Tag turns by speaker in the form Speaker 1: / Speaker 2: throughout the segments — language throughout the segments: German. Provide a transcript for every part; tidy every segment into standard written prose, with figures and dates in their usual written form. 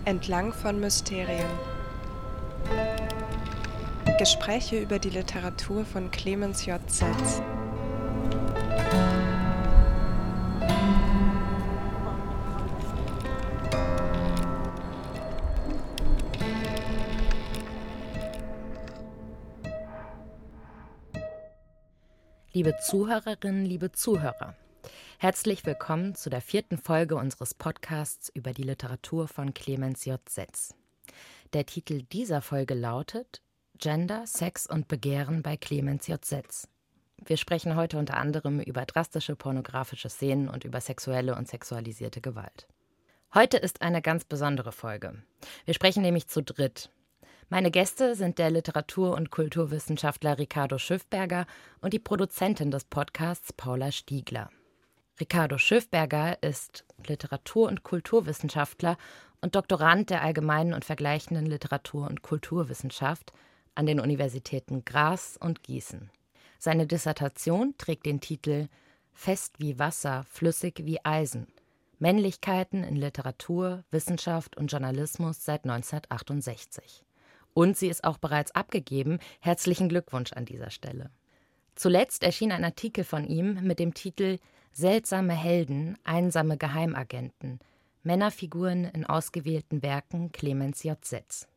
Speaker 1: Entlang von Mysterien. Gespräche über die Literatur von Clemens J. Setz.
Speaker 2: Liebe Zuhörerinnen, liebe Zuhörer, herzlich willkommen zu der 4. Folge unseres Podcasts über die Literatur von Clemens J. Setz. Der Titel dieser Folge lautet Gender, Sex und Begehren bei Clemens J. Setz. Wir sprechen heute unter anderem über drastische pornografische Szenen und über sexuelle und sexualisierte Gewalt. Heute ist eine ganz besondere Folge. Wir sprechen nämlich zu dritt. Meine Gäste sind der Literatur- und Kulturwissenschaftler Ricardo Schiffberger und die Produzentin des Podcasts Paula Stiegler. Ricardo Schiffberger ist Literatur- und Kulturwissenschaftler und Doktorand der allgemeinen und vergleichenden Literatur- und Kulturwissenschaft an den Universitäten Graz und Gießen. Seine Dissertation trägt den Titel »Fest wie Wasser, flüssig wie Eisen. Männlichkeiten in Literatur, Wissenschaft und Journalismus seit 1968«. Und sie ist auch bereits abgegeben. Herzlichen Glückwunsch an dieser Stelle. Zuletzt erschien ein Artikel von ihm mit dem Titel »Seltsame Helden, einsame Geheimagenten. Männerfiguren in ausgewählten Werken Clemens J. Setz«.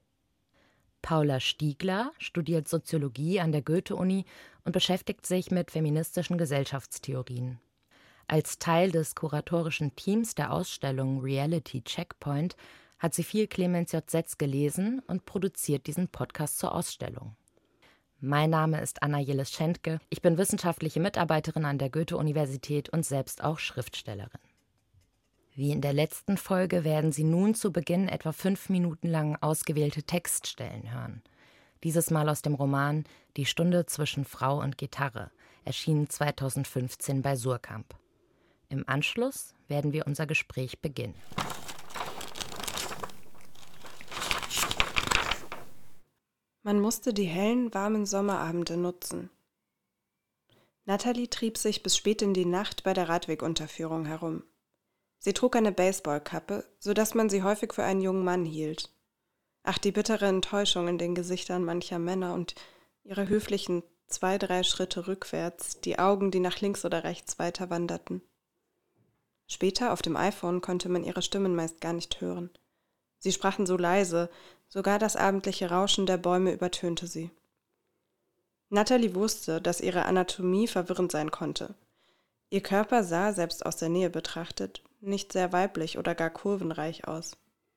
Speaker 2: Paula Stiegler studiert Soziologie an der Goethe-Uni und beschäftigt sich mit feministischen Gesellschaftstheorien. Als Teil des kuratorischen Teams der Ausstellung Reality Checkpoint hat sie viel Clemens J. Setz gelesen und produziert diesen Podcast zur Ausstellung. Mein Name ist Anna Jeles-Schentke. Ich bin wissenschaftliche Mitarbeiterin an der Goethe-Universität und selbst auch Schriftstellerin. Wie in der letzten Folge werden Sie nun zu Beginn etwa 5 Minuten lang ausgewählte Textstellen hören. Dieses Mal aus dem Roman »Die Stunde zwischen Frau und Gitarre«, erschienen 2015 bei Suhrkamp. Im Anschluss werden wir unser Gespräch beginnen.
Speaker 1: Man musste die hellen, warmen Sommerabende nutzen. Natalie trieb sich bis spät in die Nacht bei der Radwegunterführung herum. Sie trug eine Baseballkappe, sodass man sie häufig für einen jungen Mann hielt. Ach, die bittere Enttäuschung in den Gesichtern mancher Männer und ihre höflichen 2-3 Schritte rückwärts, die Augen, die nach links oder rechts weiter wanderten. Später auf dem iPhone konnte man ihre Stimmen meist gar nicht hören. Sie sprachen so leise, sogar das abendliche Rauschen der Bäume übertönte sie. Natalie wusste, dass ihre Anatomie verwirrend sein konnte. Ihr Körper sah, selbst aus der Nähe betrachtet, nicht sehr weiblich oder gar kurvenreich aus.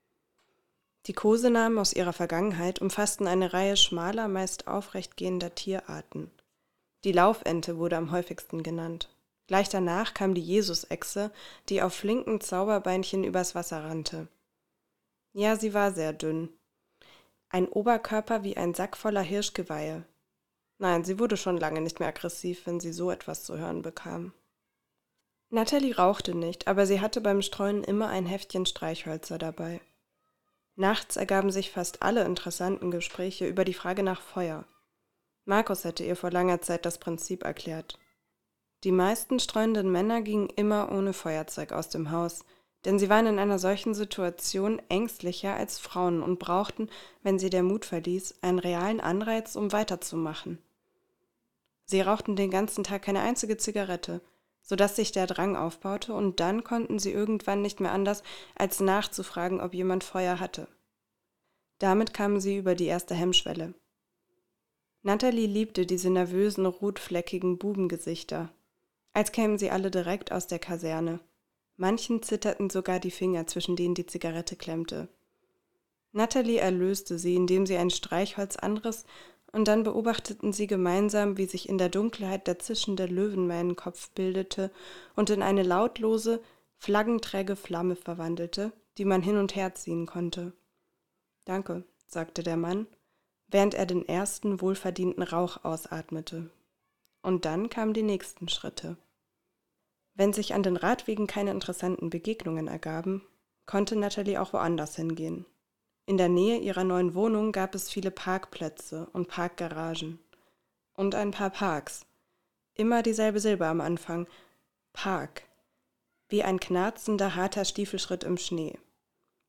Speaker 1: Die Kosenamen aus ihrer Vergangenheit umfassten eine Reihe schmaler, meist aufrecht gehender Tierarten. Die Laufente wurde am häufigsten genannt. Gleich danach kam die Jesusechse, die auf flinken Zauberbeinchen übers Wasser rannte. Ja, sie war sehr dünn. Ein Oberkörper wie ein Sack voller Hirschgeweihe. Nein, sie wurde schon lange nicht mehr aggressiv, wenn sie so etwas zu hören bekam. Natalie rauchte nicht, aber sie hatte beim Streuen immer ein Heftchen Streichhölzer dabei. Nachts ergaben sich fast alle interessanten Gespräche über die Frage nach Feuer. Markus hätte ihr vor langer Zeit das Prinzip erklärt. Die meisten streuenden Männer gingen immer ohne Feuerzeug aus dem Haus, denn sie waren in einer solchen Situation ängstlicher als Frauen und brauchten, wenn sie der Mut verließ, einen realen Anreiz, um weiterzumachen. Sie rauchten den ganzen Tag keine einzige Zigarette, sodass sich der Drang aufbaute und dann konnten sie irgendwann nicht mehr anders, als nachzufragen, ob jemand Feuer hatte. Damit kamen sie über die erste Hemmschwelle. Natalie liebte diese nervösen, rotfleckigen Bubengesichter, als kämen sie alle direkt aus der Kaserne. Manchen zitterten sogar die Finger, zwischen denen die Zigarette klemmte. Natalie erlöste sie, indem sie ein Streichholz anriss, und dann beobachteten sie gemeinsam, wie sich in der Dunkelheit der zischende Löwenmähnenkopf bildete und in eine lautlose, flaggenträge Flamme verwandelte, die man hin und her ziehen konnte. »Danke«, sagte der Mann, während er den ersten wohlverdienten Rauch ausatmete. Und dann kamen die nächsten Schritte. Wenn sich an den Radwegen keine interessanten Begegnungen ergaben, konnte Natalie auch woanders hingehen. In der Nähe ihrer neuen Wohnung gab es viele Parkplätze und Parkgaragen. Und ein paar Parks. Immer dieselbe Silbe am Anfang. Park. Wie ein knarzender, harter Stiefelschritt im Schnee.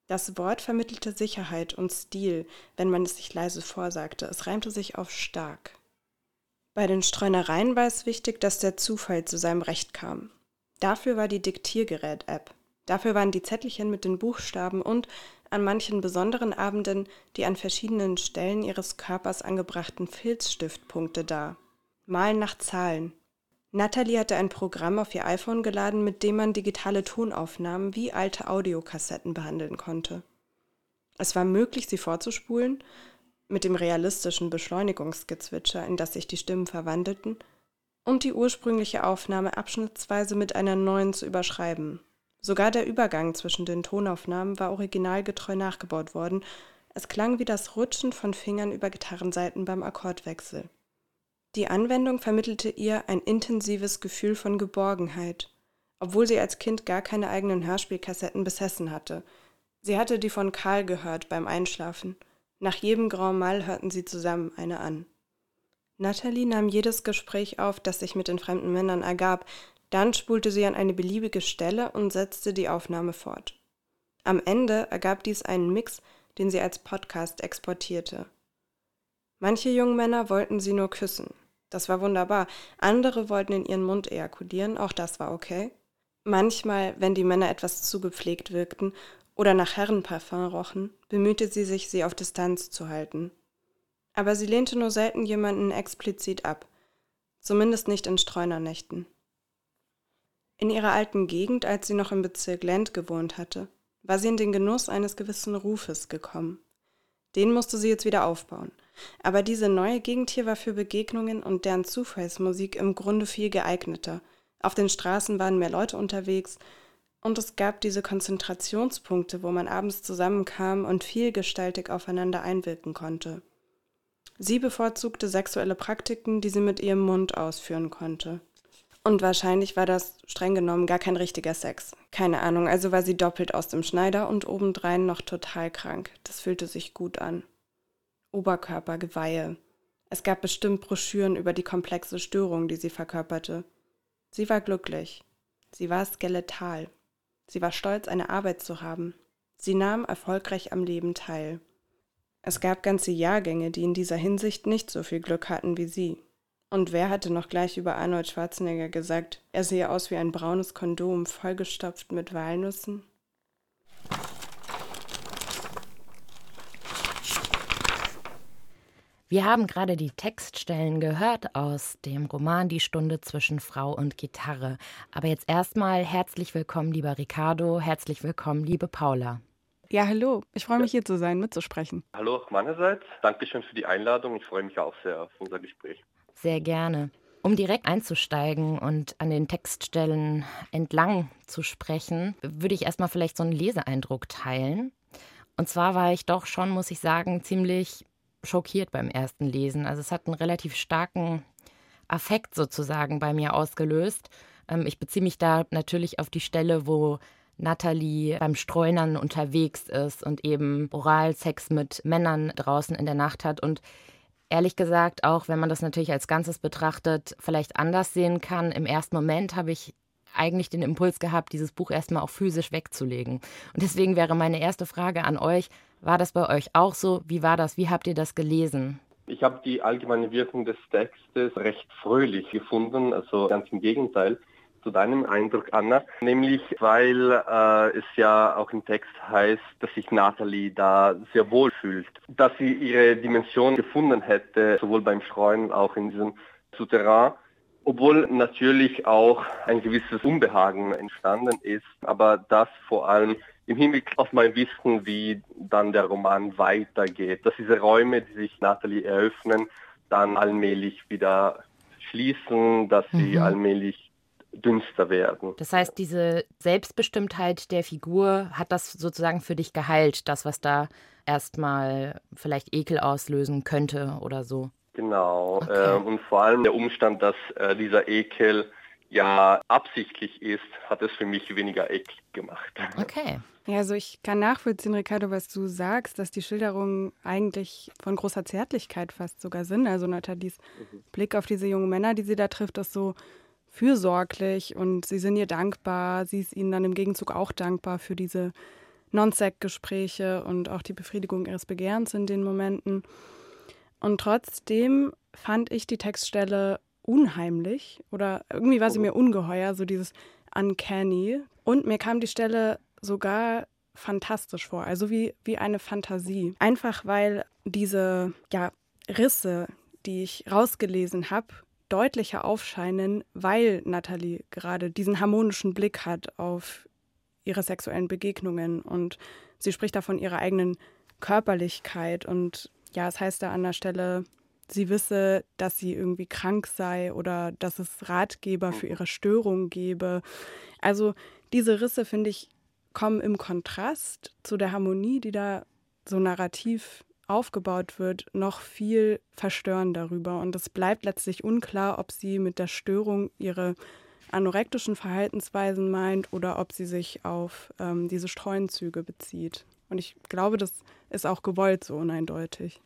Speaker 1: Das Wort vermittelte Sicherheit und Stil, wenn man es sich leise vorsagte. Es reimte sich auf stark. Bei den Streunereien war es wichtig, dass der Zufall zu seinem Recht kam. Dafür war die Diktiergerät-App. Dafür waren die Zettelchen mit den Buchstaben und an manchen besonderen Abenden die an verschiedenen Stellen ihres Körpers angebrachten Filzstiftpunkte da. Malen nach Zahlen. Natalie hatte ein Programm auf ihr iPhone geladen, mit dem man digitale Tonaufnahmen wie alte Audiokassetten behandeln konnte. Es war möglich, sie vorzuspulen, mit dem realistischen Beschleunigungsgezwitscher, in das sich die Stimmen verwandelten, und die ursprüngliche Aufnahme abschnittsweise mit einer neuen zu überschreiben. Sogar der Übergang zwischen den Tonaufnahmen war originalgetreu nachgebaut worden. Es klang wie das Rutschen von Fingern über Gitarrensaiten beim Akkordwechsel. Die Anwendung vermittelte ihr ein intensives Gefühl von Geborgenheit, obwohl sie als Kind gar keine eigenen Hörspielkassetten besessen hatte. Sie hatte die von Karl gehört beim Einschlafen. Nach jedem Grand Mal hörten sie zusammen eine an. Natalie nahm jedes Gespräch auf, das sich mit den fremden Männern ergab. Dann spulte sie an eine beliebige Stelle und setzte die Aufnahme fort. Am Ende ergab dies einen Mix, den sie als Podcast exportierte. Manche jungen Männer wollten sie nur küssen. Das war wunderbar. Andere wollten in ihren Mund ejakulieren, auch das war okay. Manchmal, wenn die Männer etwas zu gepflegt wirkten oder nach Herrenparfum rochen, bemühte sie sich, sie auf Distanz zu halten. Aber sie lehnte nur selten jemanden explizit ab, zumindest nicht in Streunernächten. In ihrer alten Gegend, als sie noch im Bezirk Lent gewohnt hatte, war sie in den Genuss eines gewissen Rufes gekommen. Den musste sie jetzt wieder aufbauen. Aber diese neue Gegend hier war für Begegnungen und deren Zufallsmusik im Grunde viel geeigneter. Auf den Straßen waren mehr Leute unterwegs und es gab diese Konzentrationspunkte, wo man abends zusammenkam und vielgestaltig aufeinander einwirken konnte. Sie bevorzugte sexuelle Praktiken, die sie mit ihrem Mund ausführen konnte. Und wahrscheinlich war das streng genommen gar kein richtiger Sex. Keine Ahnung, also war sie doppelt aus dem Schneider und obendrein noch total krank. Das fühlte sich gut an. Oberkörper, Geweihe. Es gab bestimmt Broschüren über die komplexe Störung, die sie verkörperte. Sie war glücklich. Sie war skeletal. Sie war stolz, eine Arbeit zu haben. Sie nahm erfolgreich am Leben teil. Es gab ganze Jahrgänge, die in dieser Hinsicht nicht so viel Glück hatten wie sie. Und wer hatte noch gleich über Arnold Schwarzenegger gesagt, er sehe aus wie ein braunes Kondom, vollgestopft mit Walnüssen?
Speaker 2: Wir haben gerade die Textstellen gehört aus dem Roman Die Stunde zwischen Frau und Gitarre. Aber jetzt erstmal herzlich willkommen, lieber Ricardo, herzlich willkommen, liebe Paula.
Speaker 1: Ja, hallo. Ich freue mich, hier zu sein, mitzusprechen.
Speaker 3: Hallo auch meinerseits. Dankeschön für die Einladung. Ich freue mich auch sehr auf unser Gespräch.
Speaker 2: Sehr gerne. Um direkt einzusteigen und an den Textstellen entlang zu sprechen, würde ich erstmal vielleicht so einen Leseeindruck teilen. Und zwar war ich doch schon, muss ich sagen, ziemlich schockiert beim ersten Lesen. Also es hat einen relativ starken Affekt sozusagen bei mir ausgelöst. Ich beziehe mich da natürlich auf die Stelle, wo Natalie beim Streunern unterwegs ist und eben Oralsex mit Männern draußen in der Nacht hat. Und ehrlich gesagt, auch wenn man das natürlich als Ganzes betrachtet, vielleicht anders sehen kann, im ersten Moment habe ich eigentlich den Impuls gehabt, dieses Buch erstmal auch physisch wegzulegen. Und deswegen wäre meine erste Frage an euch, war das bei euch auch so? Wie war das? Wie habt ihr das gelesen?
Speaker 3: Ich habe die allgemeine Wirkung des Textes recht fröhlich gefunden, also ganz im Gegenteil zu deinem Eindruck, Anna. Nämlich, weil es ja auch im Text heißt, dass sich Natalie da sehr wohl fühlt. Dass sie ihre Dimension gefunden hätte, sowohl beim Streuen als auch in diesem Souterrain. Obwohl natürlich auch ein gewisses Unbehagen entstanden ist, aber das vor allem im Hinblick auf mein Wissen, wie dann der Roman weitergeht, dass diese Räume, die sich Natalie eröffnen, dann allmählich wieder schließen, dass sie allmählich dünster werden.
Speaker 2: Das heißt, diese Selbstbestimmtheit der Figur, hat das sozusagen für dich geheilt, das, was da erstmal vielleicht Ekel auslösen könnte oder so?
Speaker 3: Genau,
Speaker 2: okay.
Speaker 3: Und vor allem der Umstand, dass dieser Ekel ja absichtlich ist, hat es für mich weniger eklig gemacht.
Speaker 2: Okay.
Speaker 1: Ja, also ich kann nachvollziehen, Ricardo, was du sagst, dass die Schilderungen eigentlich von großer Zärtlichkeit fast sogar sind. Also Nathalies Blick auf diese jungen Männer, die sie da trifft, ist so fürsorglich und sie sind ihr dankbar. Sie ist ihnen dann im Gegenzug auch dankbar für diese Non-Sex-Gespräche und auch die Befriedigung ihres Begehrens in den Momenten. Und trotzdem fand ich die Textstelle unheimlich oder irgendwie war sie mir ungeheuer, so dieses Uncanny. Und mir kam die Stelle sogar fantastisch vor, also wie eine Fantasie. Einfach weil diese Risse, die ich rausgelesen habe, deutlicher aufscheinen, weil Natalie gerade diesen harmonischen Blick hat auf ihre sexuellen Begegnungen und sie spricht da von ihrer eigenen Körperlichkeit und es heißt da an der Stelle, sie wisse, dass sie irgendwie krank sei oder dass es Ratgeber für ihre Störung gebe. Also diese Risse, finde ich, kommen im Kontrast zu der Harmonie, die da so narrativ aufgebaut wird, noch viel verstörend darüber. Und es bleibt letztlich unklar, ob sie mit der Störung ihre anorektischen Verhaltensweisen meint oder ob sie sich auf diese Streunzüge bezieht. Und ich glaube, das ist auch gewollt so uneindeutig.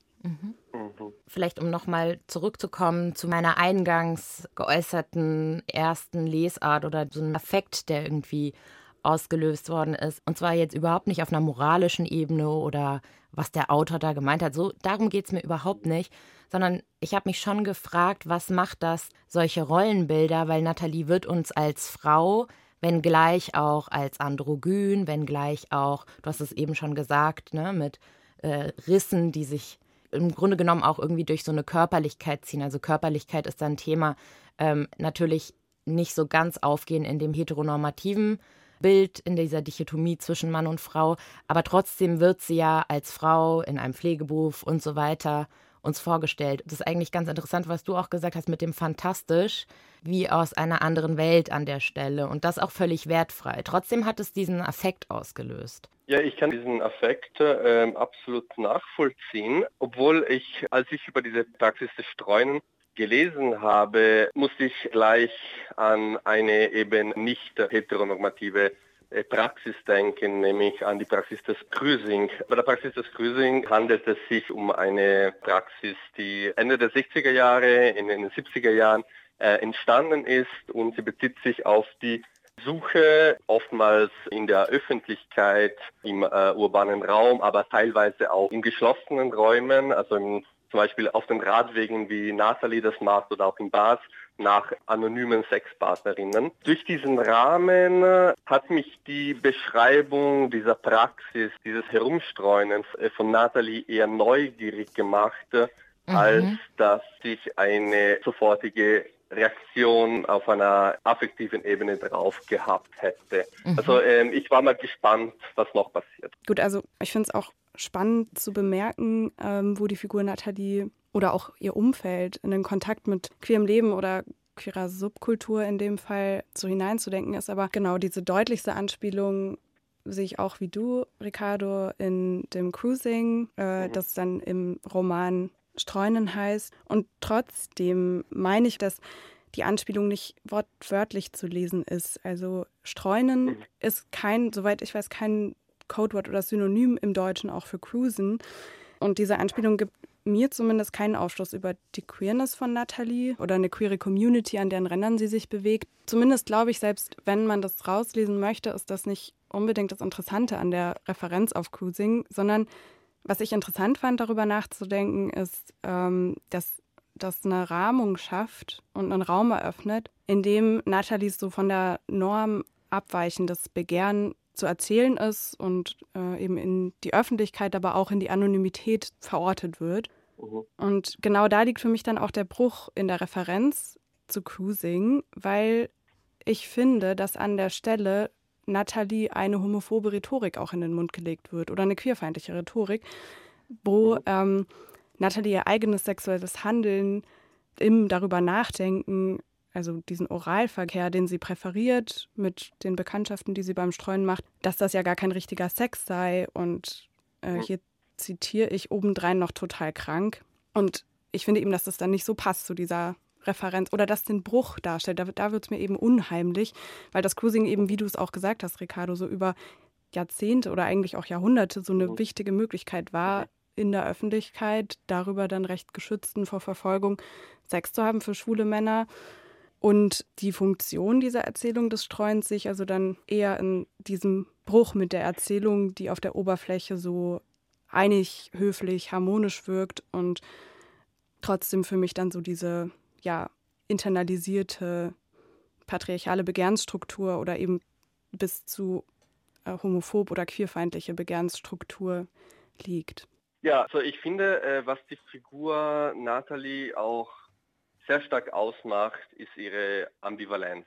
Speaker 2: Vielleicht, um nochmal zurückzukommen zu meiner eingangs geäußerten ersten Lesart oder so einem Affekt, der irgendwie ausgelöst worden ist. Und zwar jetzt überhaupt nicht auf einer moralischen Ebene oder was der Autor da gemeint hat. So, darum geht es mir überhaupt nicht. Sondern ich habe mich schon gefragt, was macht das, solche Rollenbilder? Weil Natalie wird uns als Frau, wenngleich auch als androgyn, wenngleich auch, du hast es eben schon gesagt, ne, mit Rissen, die sich im Grunde genommen auch irgendwie durch so eine Körperlichkeit ziehen. Also Körperlichkeit ist dann ein Thema, natürlich nicht so ganz aufgehen in dem heteronormativen Bild, in dieser Dichotomie zwischen Mann und Frau. Aber trotzdem wird sie ja als Frau in einem Pflegeberuf und so weiter uns vorgestellt. Das ist eigentlich ganz interessant, was du auch gesagt hast mit dem Fantastisch, wie aus einer anderen Welt an der Stelle. Und das auch völlig wertfrei. Trotzdem hat es diesen Affekt ausgelöst.
Speaker 3: Ja, ich kann diesen Affekt absolut nachvollziehen, obwohl als ich über diese Praxis des Streunen gelesen habe, musste ich gleich an eine eben nicht heteronormative Praxis denken, nämlich an die Praxis des Cruising. Bei der Praxis des Cruising handelt es sich um eine Praxis, die Ende der 60er Jahre, in den 70er Jahren entstanden ist und sie bezieht sich auf die Suche, oftmals in der Öffentlichkeit, im urbanen Raum, aber teilweise auch in geschlossenen Räumen, also zum Beispiel auf den Radwegen, wie Natalie das macht, oder auch in Bars, nach anonymen Sexpartnerinnen. Durch diesen Rahmen hat mich die Beschreibung dieser Praxis, dieses Herumstreunens von Natalie eher neugierig gemacht, als dass ich eine sofortige Reaktion auf einer affektiven Ebene drauf gehabt hätte. Also ich war mal gespannt, was noch passiert.
Speaker 1: Gut, also ich finde es auch spannend zu bemerken, wo die Figur Natalie oder auch ihr Umfeld in den Kontakt mit queerem Leben oder queerer Subkultur in dem Fall so hineinzudenken ist. Aber genau diese deutlichste Anspielung sehe ich auch wie du, Ricardo, in dem Cruising, das dann im Roman Streunen heißt. Und trotzdem meine ich, dass die Anspielung nicht wortwörtlich zu lesen ist. Also Streunen ist soweit ich weiß, kein Codewort oder Synonym im Deutschen auch für Cruisen. Und diese Anspielung gibt mir zumindest keinen Aufschluss über die Queerness von Natalie oder eine queere Community, an deren Rändern sie sich bewegt. Zumindest glaube ich, selbst wenn man das rauslesen möchte, ist das nicht unbedingt das Interessante an der Referenz auf Cruising, sondern was ich interessant fand, darüber nachzudenken, ist, dass das eine Rahmung schafft und einen Raum eröffnet, in dem Nathalies so von der Norm abweichendes Begehren zu erzählen ist und eben in die Öffentlichkeit, aber auch in die Anonymität verortet wird. Und genau da liegt für mich dann auch der Bruch in der Referenz zu Cruising, weil ich finde, dass an der Stelle Natalie eine homophobe Rhetorik auch in den Mund gelegt wird oder eine queerfeindliche Rhetorik, wo Natalie ihr eigenes sexuelles Handeln im darüber nachdenken, also diesen Oralverkehr, den sie präferiert mit den Bekanntschaften, die sie beim Streuen macht, dass das ja gar kein richtiger Sex sei und hier zitiere ich obendrein noch total krank. Und ich finde eben, dass das dann nicht so passt zu dieser Referenz oder das den Bruch darstellt. Da wird es mir eben unheimlich, weil das Cruising eben, wie du es auch gesagt hast, Ricardo, so über Jahrzehnte oder eigentlich auch Jahrhunderte so eine wichtige Möglichkeit war, in der Öffentlichkeit darüber dann recht geschützten vor Verfolgung Sex zu haben für schwule Männer. Und die Funktion dieser Erzählung des Streuens sich also dann eher in diesem Bruch mit der Erzählung, die auf der Oberfläche so einig, höflich, harmonisch wirkt und trotzdem für mich dann so diese internalisierte patriarchale Begehrensstruktur oder eben bis zu homophob oder queerfeindliche Begehrensstruktur liegt.
Speaker 3: Ja, also ich finde, was die Figur Natalie auch sehr stark ausmacht, ist ihre Ambivalenz,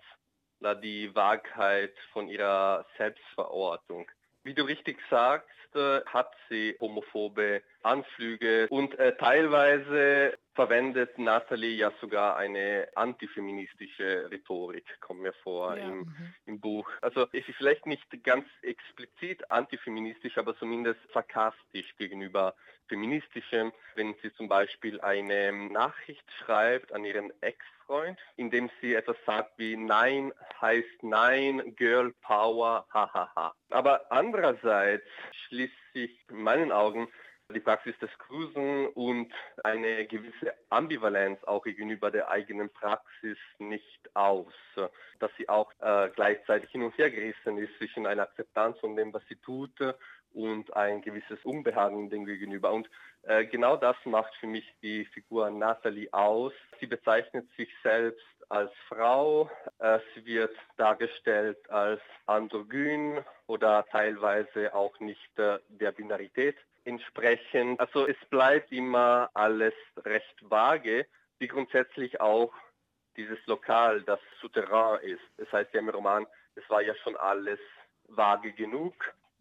Speaker 3: die Wahrheit von ihrer Selbstverortung. Wie du richtig sagst, hat sie homophobe Anflüge und teilweise verwendet Natalie ja sogar eine antifeministische Rhetorik, kommt mir vor im Buch. Also es ist vielleicht nicht ganz explizit antifeministisch, aber zumindest sarkastisch gegenüber feministischem, wenn sie zum Beispiel eine Nachricht schreibt an ihren Ex-Freund, indem sie etwas sagt wie Nein heißt Nein, Girl Power, hahaha. Aber andererseits schließt sich in meinen Augen die Praxis des Cruisen und eine gewisse Ambivalenz auch gegenüber der eigenen Praxis nicht aus, dass sie auch gleichzeitig hin und her gerissen ist zwischen einer Akzeptanz von dem, was sie tut und ein gewisses Unbehagen dem gegenüber. Und genau das macht für mich die Figur Natalie aus. Sie bezeichnet sich selbst als Frau, sie wird dargestellt als androgyn oder teilweise auch nicht der Binarität entsprechend. Also es bleibt immer alles recht vage, wie grundsätzlich auch dieses Lokal, das Souterrain ist. Das heißt ja im Roman, es war ja schon alles vage genug.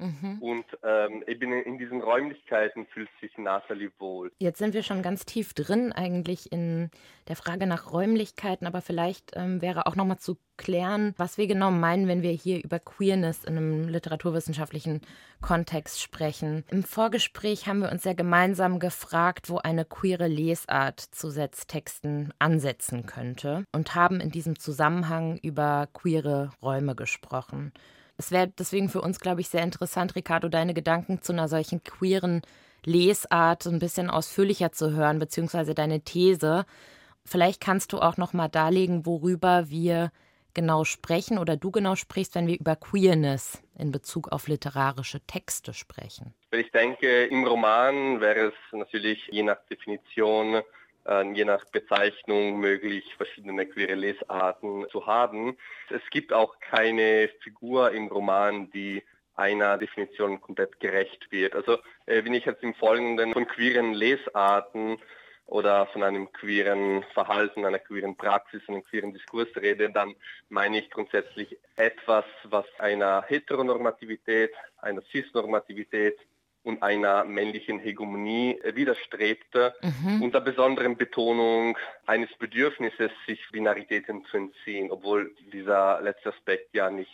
Speaker 3: Und eben in diesen Räumlichkeiten fühlt sich Natalie wohl.
Speaker 2: Jetzt sind wir schon ganz tief drin eigentlich in der Frage nach Räumlichkeiten, aber vielleicht wäre auch nochmal zu klären, was wir genau meinen, wenn wir hier über Queerness in einem literaturwissenschaftlichen Kontext sprechen. Im Vorgespräch haben wir uns ja gemeinsam gefragt, wo eine queere Lesart zu Setztexten ansetzen könnte und haben in diesem Zusammenhang über queere Räume gesprochen. Es wäre deswegen für uns, glaube ich, sehr interessant, Ricardo, deine Gedanken zu einer solchen queeren Lesart ein bisschen ausführlicher zu hören, beziehungsweise deine These. Vielleicht kannst du auch noch mal darlegen, worüber wir genau sprechen oder du genau sprichst, wenn wir über Queerness in Bezug auf literarische Texte sprechen.
Speaker 3: Ich denke, im Roman wäre es natürlich je nach Definition, je nach Bezeichnung möglich, verschiedene queere Lesarten zu haben. Es gibt auch keine Figur im Roman, die einer Definition komplett gerecht wird. Also wenn ich jetzt im Folgenden von queeren Lesarten oder von einem queeren Verhalten, einer queeren Praxis, einem queeren Diskurs rede, dann meine ich grundsätzlich etwas, was einer Heteronormativität, einer Cisnormativität und einer männlichen Hegemonie widerstrebt, unter besonderen Betonung eines Bedürfnisses, sich Binaritäten zu entziehen, obwohl dieser letzte Aspekt ja nicht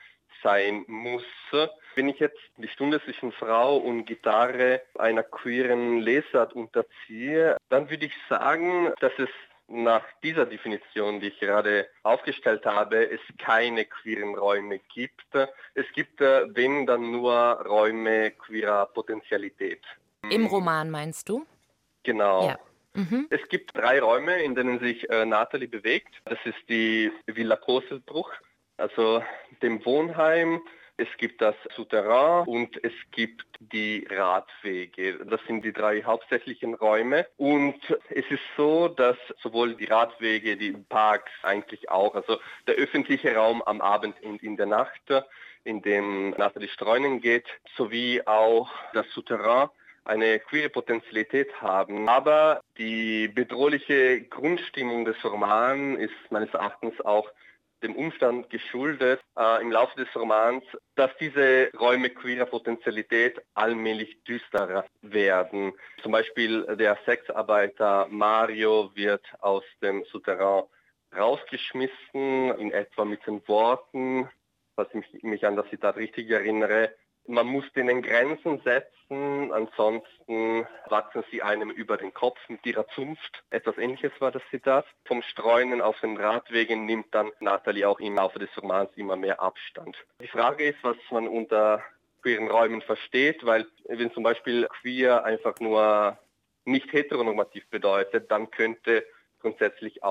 Speaker 3: sein muss. Wenn ich jetzt die Stunde zwischen Frau und Gitarre einer queeren Lesart unterziehe, dann würde ich sagen, dass es nach dieser Definition, die ich gerade aufgestellt habe, es keine queeren Räume gibt. Es gibt, wenn, dann nur Räume queerer Potentialität.
Speaker 2: Im Roman meinst du?
Speaker 3: Genau.
Speaker 2: Ja.
Speaker 3: Es gibt 3 Räume, in denen sich Natalie bewegt. Das ist die Villa Kosselbruch, also dem Wohnheim. Es gibt das Souterrain und es gibt die Radwege. Das sind die 3 hauptsächlichen Räume. Und es ist so, dass sowohl die Radwege, die Parks eigentlich auch, also der öffentliche Raum am Abend und in der Nacht, in dem Natalie streunen geht, sowie auch das Souterrain eine queere Potentialität haben. Aber die bedrohliche Grundstimmung des Romans ist meines Erachtens auch dem Umstand geschuldet im Laufe des Romans, dass diese Räume queerer Potentialität allmählich düsterer werden. Zum Beispiel der Sexarbeiter Mario wird aus dem Souterrain rausgeschmissen, in etwa mit den Worten, was ich mich an das Zitat richtig erinnere: Man muss denen Grenzen setzen, ansonsten wachsen sie einem über den Kopf mit ihrer Zunft. Etwas Ähnliches war das Zitat. Vom Streunen auf den Radwegen nimmt dann Natalie auch im Laufe des Romans immer mehr Abstand. Die Frage ist, was man unter queeren Räumen versteht, weil wenn zum Beispiel queer einfach nur nicht heteronormativ bedeutet, dann könnte grundsätzlich auch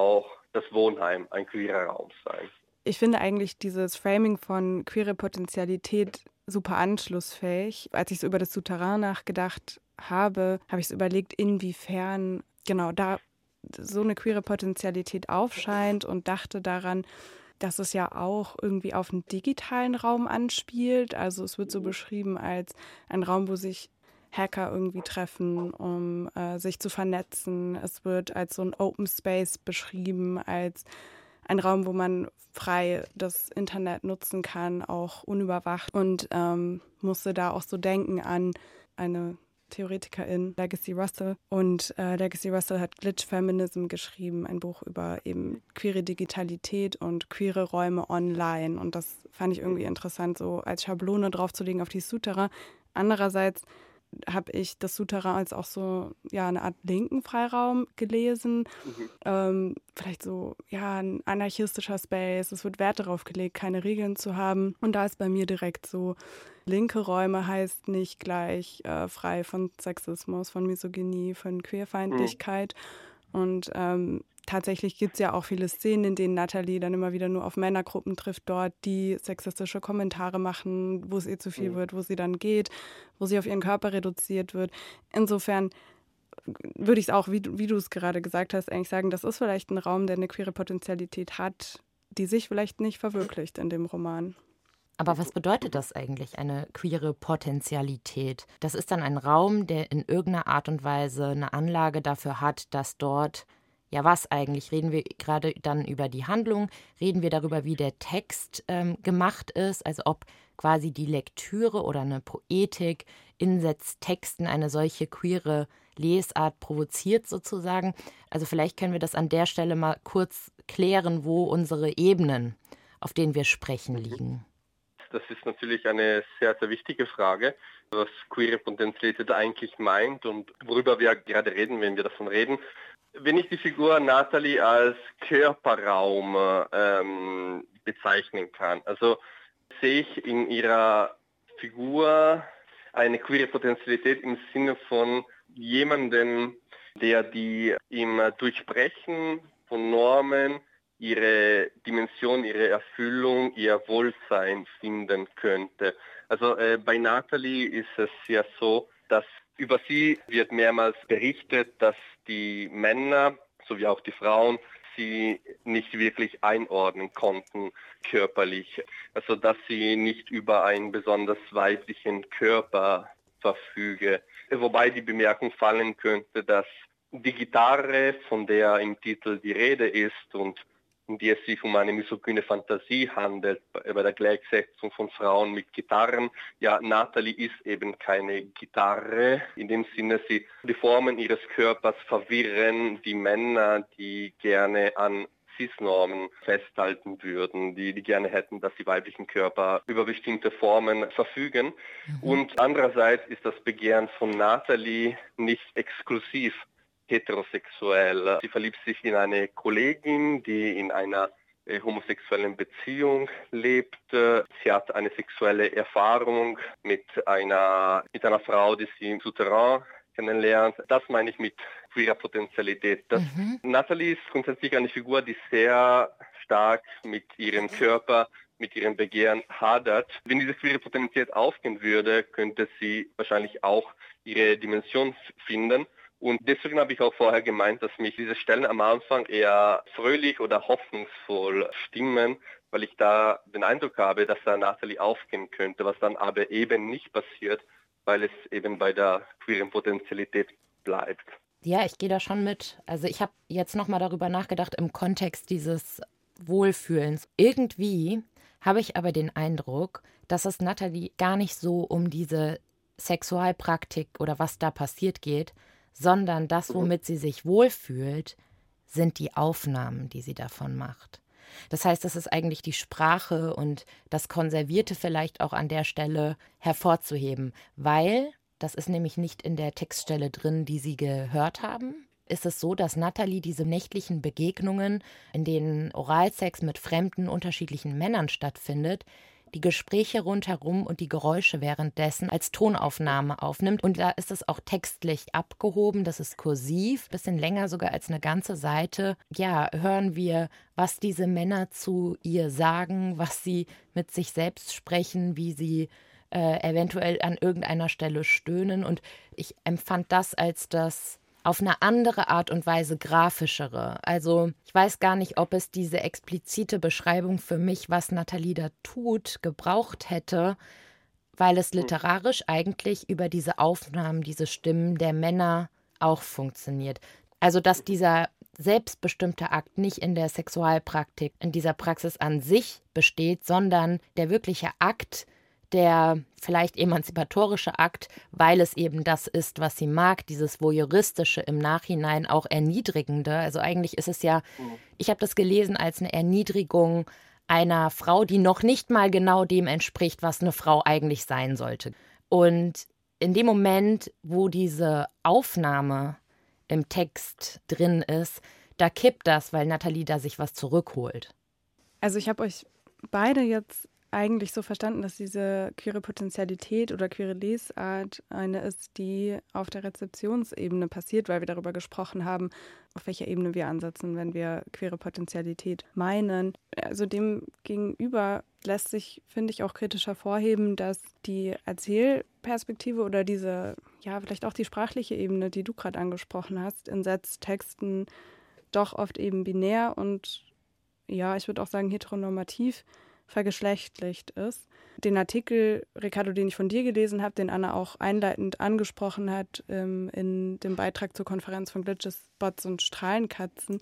Speaker 3: das Wohnheim ein queerer Raum sein.
Speaker 1: Ich finde eigentlich dieses Framing von queere Potentialität super anschlussfähig. Als ich so über das Souterrain nachgedacht habe, habe ich so überlegt, inwiefern genau da so eine queere Potentialität aufscheint und dachte daran, dass es ja auch irgendwie auf einen digitalen Raum anspielt. Also es wird so beschrieben als ein Raum, wo sich Hacker irgendwie treffen, um sich zu vernetzen. Es wird als so ein Open Space beschrieben, als ein Raum, wo man frei das Internet nutzen kann, auch unüberwacht. Und musste da auch so denken an eine Theoretikerin, Legacy Russell. Und Legacy Russell hat Glitch Feminism geschrieben, ein Buch über eben queere Digitalität und queere Räume online. Und das fand ich irgendwie interessant, so als Schablone draufzulegen auf die Souterrain. Andererseits habe ich das Souterrain als auch so eine Art linken Freiraum gelesen. Vielleicht so ein anarchistischer Space. Es wird Wert darauf gelegt, keine Regeln zu haben. Und da ist bei mir direkt so, linke Räume heißt nicht gleich frei von Sexismus, von Misogynie, von Queerfeindlichkeit. Und tatsächlich gibt es ja auch viele Szenen, in denen Natalie dann immer wieder nur auf Männergruppen trifft dort, die sexistische Kommentare machen, wo es ihr zu viel wird, wo sie dann geht, wo sie auf ihren Körper reduziert wird. Insofern würde ich es auch, wie du es gerade gesagt hast, eigentlich sagen, das ist vielleicht ein Raum, der eine queere Potentialität hat, die sich vielleicht nicht verwirklicht in dem Roman.
Speaker 2: Aber was bedeutet das eigentlich, eine queere Potentialität? Das ist dann ein Raum, der in irgendeiner Art und Weise eine Anlage dafür hat, dass dort, ja was eigentlich, reden wir gerade dann über die Handlung, reden wir darüber, wie der Text gemacht ist, also ob quasi die Lektüre oder eine Poetik in Texten eine solche queere Lesart provoziert sozusagen. Also vielleicht können wir das an der Stelle mal kurz klären, wo unsere Ebenen, auf denen wir sprechen, liegen.
Speaker 3: Das ist natürlich eine sehr, sehr wichtige Frage, was queere Potentialität eigentlich meint und worüber wir gerade reden, wenn wir davon reden. Wenn ich die Figur Natalie als Körperraum bezeichnen kann, also sehe ich in ihrer Figur eine queere Potentialität im Sinne von jemandem, der die im Durchbrechen von Normen ihre Dimension, ihre Erfüllung, ihr Wohlsein finden könnte. Also bei Natalie ist es ja so, dass über sie wird mehrmals berichtet, dass die Männer sowie auch die Frauen sie nicht wirklich einordnen konnten körperlich. Also dass sie nicht über einen besonders weiblichen Körper verfüge. Wobei die Bemerkung fallen könnte, dass die Gitarre, von der im Titel die Rede ist und in der es sich um eine misogyne Fantasie handelt, bei der Gleichsetzung von Frauen mit Gitarren. Ja, Natalie ist eben keine Gitarre. In dem Sinne, die Formen ihres Körpers verwirren die Männer, die gerne an Cis-Normen festhalten würden, die gerne hätten, dass die weiblichen Körper über bestimmte Formen verfügen. Und andererseits ist das Begehren von Natalie nicht exklusiv heterosexuell. Sie verliebt sich in eine Kollegin, die in einer homosexuellen Beziehung lebt. Sie hat eine sexuelle Erfahrung mit einer Frau, die sie im Souterrain kennenlernt. Das meine ich mit queerer Potentialität. Natalie ist grundsätzlich eine Figur, die sehr stark mit ihrem Körper, mit ihrem Begehren hadert. Wenn diese queere Potentialität aufgehen würde, könnte sie wahrscheinlich auch ihre Dimension finden. Und deswegen habe ich auch vorher gemeint, dass mich diese Stellen am Anfang eher fröhlich oder hoffnungsvoll stimmen, weil ich da den Eindruck habe, dass da Natalie aufgehen könnte, was dann aber eben nicht passiert, weil es eben bei der queeren Potentialität bleibt.
Speaker 2: Ja, ich gehe da schon mit. Also ich habe jetzt nochmal darüber nachgedacht im Kontext dieses Wohlfühlens. Irgendwie habe ich aber den Eindruck, dass es Natalie gar nicht so um diese Sexualpraktik oder was da passiert geht, sondern das, womit sie sich wohlfühlt, sind die Aufnahmen, die sie davon macht. Das heißt, das ist eigentlich die Sprache und das Konservierte vielleicht auch an der Stelle hervorzuheben, weil, das ist nämlich nicht in der Textstelle drin, die Sie gehört haben, ist es so, dass Natalie diese nächtlichen Begegnungen, in denen Oralsex mit fremden, unterschiedlichen Männern stattfindet, die Gespräche rundherum und die Geräusche währenddessen als Tonaufnahme aufnimmt. Und da ist es auch textlich abgehoben, das ist kursiv, bisschen länger sogar als eine ganze Seite. Ja, hören wir, was diese Männer zu ihr sagen, was sie mit sich selbst sprechen, wie sie eventuell an irgendeiner Stelle stöhnen. Und ich empfand das als das auf eine andere Art und Weise grafischere. Also ich weiß gar nicht, ob es diese explizite Beschreibung für mich, was Nathalie da tut, gebraucht hätte, weil es literarisch eigentlich über diese Aufnahmen, diese Stimmen der Männer auch funktioniert. Also dass dieser selbstbestimmte Akt nicht in der Sexualpraktik, in dieser Praxis an sich besteht, sondern der wirkliche Akt, der vielleicht emanzipatorische Akt, weil es eben das ist, was sie mag, dieses Voyeuristische im Nachhinein auch Erniedrigende. Also eigentlich ist es ja, ich habe das gelesen als eine Erniedrigung einer Frau, die noch nicht mal genau dem entspricht, was eine Frau eigentlich sein sollte. Und in dem Moment, wo diese Aufnahme im Text drin ist, da kippt das, weil Nathalie da sich was zurückholt.
Speaker 1: Also ich habe euch beide jetzt eigentlich so verstanden, dass diese queere Potentialität oder queere Lesart eine ist, die auf der Rezeptionsebene passiert, weil wir darüber gesprochen haben, auf welcher Ebene wir ansetzen, wenn wir queere Potentialität meinen. Also dem gegenüber lässt sich, finde ich, auch kritisch hervorheben, dass die Erzählperspektive oder diese, ja, vielleicht auch die sprachliche Ebene, die du gerade angesprochen hast, in Texten doch oft eben binär und, ja, ich würde auch sagen heteronormativ vergeschlechtlicht ist. Den Artikel, Ricardo, den ich von dir gelesen habe, den Anna auch einleitend angesprochen hat, in dem Beitrag zur Konferenz von Glitches, Bots und Strahlenkatzen,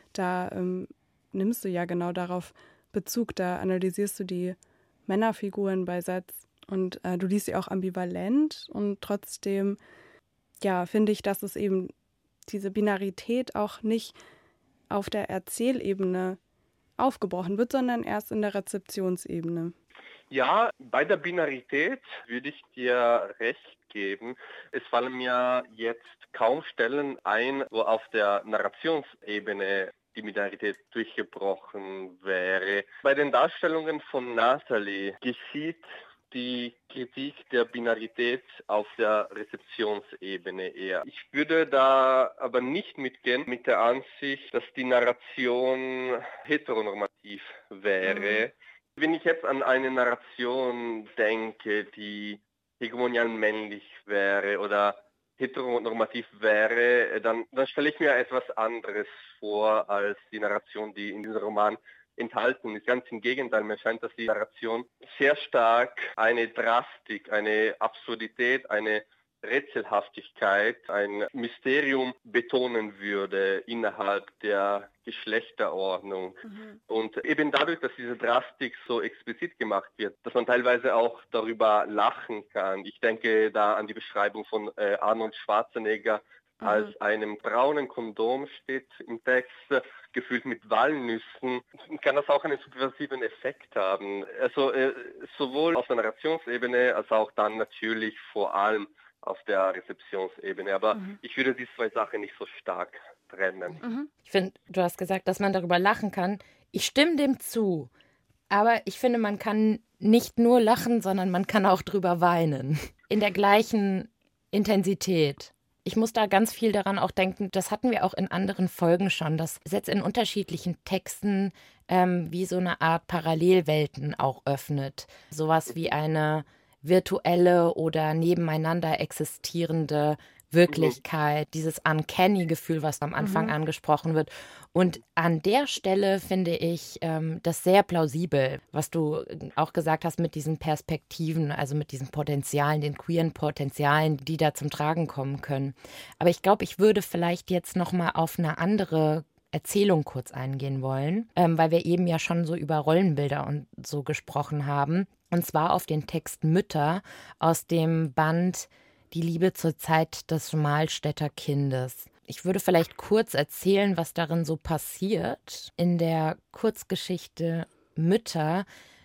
Speaker 1: da nimmst du ja genau darauf Bezug, da analysierst du die Männerfiguren bei Setz und du liest sie auch ambivalent und trotzdem, ja, finde ich, dass es eben diese Binarität auch nicht auf der Erzählebene aufgebrochen wird, sondern erst in der Rezeptionsebene.
Speaker 3: Ja, bei der Binarität würde ich dir recht geben. Es fallen mir jetzt kaum Stellen ein, wo auf der Narrationsebene die Binarität durchgebrochen wäre. Bei den Darstellungen von Nathalie geschieht die Kritik der Binarität auf der Rezeptionsebene eher. Ich würde da aber nicht mitgehen mit der Ansicht, dass die Narration heteronormativ wäre. Wenn ich jetzt an eine Narration denke, die hegemonial männlich wäre oder heteronormativ wäre, dann stelle ich mir etwas anderes vor als die Narration, die in diesem Roman enthalten ist. Ganz im Gegenteil, mir scheint, dass die Narration sehr stark eine Drastik, eine Absurdität, eine Rätselhaftigkeit, ein Mysterium betonen würde innerhalb der Geschlechterordnung. Und eben dadurch, dass diese Drastik so explizit gemacht wird, dass man teilweise auch darüber lachen kann. Ich denke da an die Beschreibung von Arnold Schwarzenegger, als einem braunen Kondom steht im Text, gefüllt mit Walnüssen, kann das auch einen subversiven Effekt haben. Also sowohl auf der Narrationsebene als auch dann natürlich vor allem auf der Rezeptionsebene. Aber ich würde diese zwei Sachen nicht so stark trennen.
Speaker 2: Ich finde, du hast gesagt, dass man darüber lachen kann. Ich stimme dem zu. Aber ich finde, man kann nicht nur lachen, sondern man kann auch drüber weinen. In der gleichen Intensität. Ich muss da ganz viel daran auch denken, das hatten wir auch in anderen Folgen schon, dass Setz in unterschiedlichen Texten wie so eine Art Parallelwelten auch öffnet. Sowas wie eine virtuelle oder nebeneinander existierende Wirklichkeit, dieses Uncanny-Gefühl, was am Anfang angesprochen wird. Und an der Stelle finde ich das sehr plausibel, was du auch gesagt hast mit diesen Perspektiven, also mit diesen Potenzialen, den queeren Potenzialen, die da zum Tragen kommen können. Aber ich glaube, ich würde vielleicht jetzt noch mal auf eine andere Erzählung kurz eingehen wollen, weil wir eben ja schon so über Rollenbilder und so gesprochen haben. Und zwar auf den Text Mütter aus dem Band Die Liebe zur Zeit des Mahlstädter Kindes. Ich würde vielleicht kurz erzählen, was darin so passiert. In der Kurzgeschichte Mütter